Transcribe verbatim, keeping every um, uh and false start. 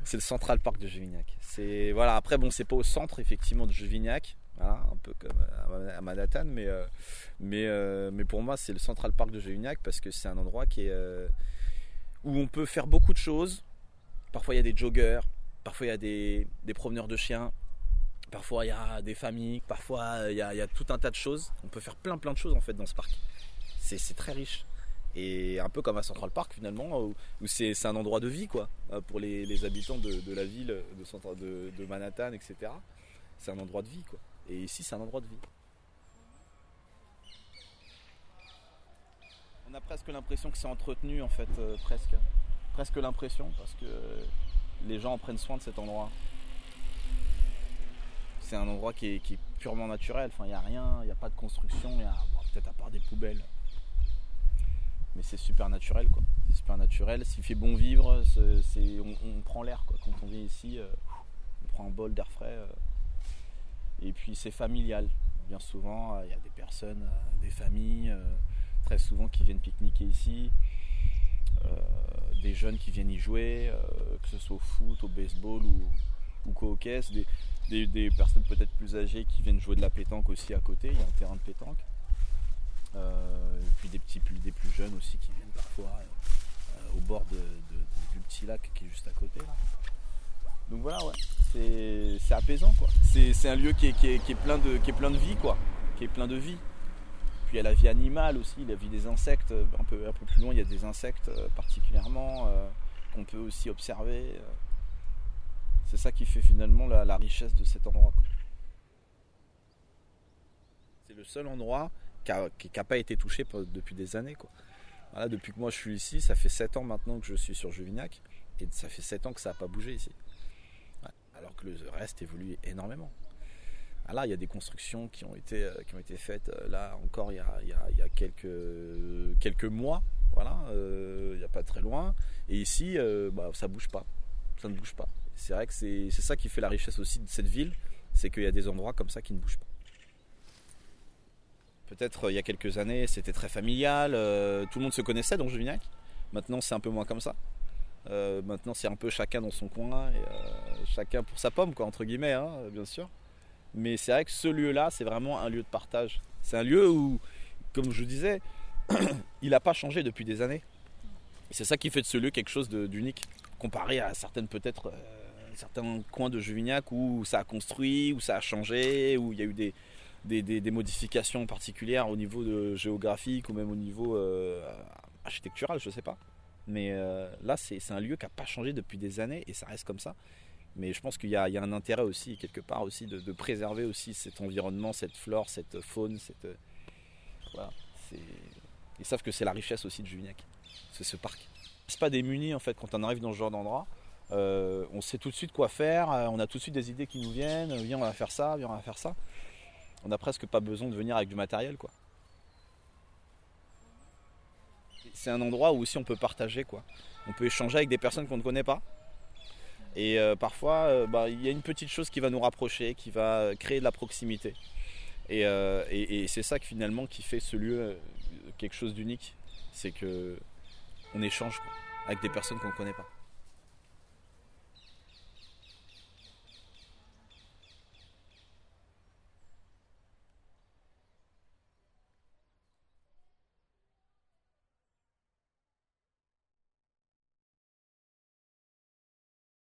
c'est le Central Park de Juvignac. C'est, voilà, après, bon, c'est pas au centre, effectivement, de Juvignac. Voilà, un peu comme à Manhattan, mais, euh, mais, euh, mais pour moi, c'est le Central Park de Juvignac parce que c'est un endroit qui est, euh, où on peut faire beaucoup de choses. Parfois, il y a des joggers, parfois, il y a des, des promeneurs de chiens, parfois, il y a des familles, parfois, il y a, il y a tout un tas de choses. On peut faire plein, plein de choses en fait dans ce parc. C'est, c'est très riche. Et un peu comme à Central Park finalement, où, où c'est, c'est un endroit de vie quoi, pour les, les habitants de, de la ville, de, Central, de, de Manhattan, et cetera. C'est un endroit de vie quoi. Et ici, c'est un endroit de vie. On a presque l'impression que c'est entretenu en fait, euh, presque. Presque l'impression parce que les gens en prennent soin de cet endroit. C'est un endroit qui est, qui est purement naturel. Enfin, il n'y a rien, il n'y a pas de construction, il y a bon, peut-être à part des poubelles. Mais c'est super naturel quoi. C'est super naturel. S'il fait bon vivre, c'est, c'est, on, on prend l'air quoi. Quand on vient ici, euh, on prend un bol d'air frais. Euh, et puis c'est familial. Bien souvent, il euh, y a des personnes, euh, des familles, euh, très souvent qui viennent pique-niquer ici. Euh, des jeunes qui viennent y jouer, euh, que ce soit au foot, au baseball ou, ou qu'au hockey. Des, des, des personnes peut-être plus âgées qui viennent jouer de la pétanque aussi à côté. Il y a un terrain de pétanque. Euh, et puis des petits plus, des plus jeunes aussi qui viennent parfois euh, au bord de, de, du petit lac qui est juste à côté là. Donc voilà ouais, c'est, c'est apaisant quoi. C'est, c'est un lieu qui est, qui, est, qui, est plein de, qui est plein de vie quoi, qui est plein de vie. Puis il y a la vie animale aussi, la vie des insectes, un peu, un peu plus loin il y a des insectes particulièrement euh, qu'on peut aussi observer. C'est ça qui fait finalement la, la richesse de cet endroit quoi. C'est le seul endroit qui n'a pas été touché depuis des années quoi. Voilà, depuis que moi je suis ici, ça fait sept ans maintenant que je suis sur Juvignac et ça fait sept ans que ça n'a pas bougé ici. Ouais, alors que le reste évolue énormément. Ah là, il y a des constructions qui ont été, euh, qui ont été faites euh, là encore il y a, il y a, il y a quelques, euh, quelques mois, voilà, euh, il n'y a pas très loin. Et ici, euh, bah, ça ne bouge pas, ça ne bouge pas. C'est vrai que c'est, c'est ça qui fait la richesse aussi de cette ville, c'est qu'il y a des endroits comme ça qui ne bougent pas. Peut-être euh, il y a quelques années, c'était très familial, euh, tout le monde se connaissait dans Juvignac. Maintenant, c'est un peu moins comme ça. Euh, maintenant, c'est un peu chacun dans son coin, et, euh, chacun pour sa pomme, quoi, entre guillemets, hein, bien sûr. Mais c'est vrai que ce lieu-là, c'est vraiment un lieu de partage. C'est un lieu où, comme je vous disais, il n'a pas changé depuis des années. Et c'est ça qui fait de ce lieu quelque chose de, d'unique, comparé à certaines peut-être euh, certains coins de Juvignac où ça a construit, où ça a changé, où il y a eu des, des, des, des modifications particulières au niveau de géographique ou même au niveau euh, architectural, je ne sais pas. Mais euh, là, c'est, c'est un lieu qui n'a pas changé depuis des années et ça reste comme ça. Mais je pense qu'il y a, il y a un intérêt aussi, quelque part aussi, de, de préserver aussi cet environnement, cette flore, cette faune. Cette, voilà, c'est, ils savent que c'est la richesse aussi de Juvignac, c'est ce parc. C'est pas démuni en fait quand on arrive dans ce genre d'endroit. Euh, on sait tout de suite quoi faire, on a tout de suite des idées qui nous viennent. Viens, on va faire ça, viens, on va faire ça. On n'a presque pas besoin de venir avec du matériel, quoi. C'est un endroit où aussi on peut partager, quoi. On peut échanger avec des personnes qu'on ne connaît pas. Et euh, parfois, euh, bah, y a une petite chose qui va nous rapprocher, qui va créer de la proximité. Et, euh, et, et c'est ça que finalement qui fait ce lieu euh, quelque chose d'unique. C'est qu'on échange quoi, avec des personnes qu'on ne connaît pas.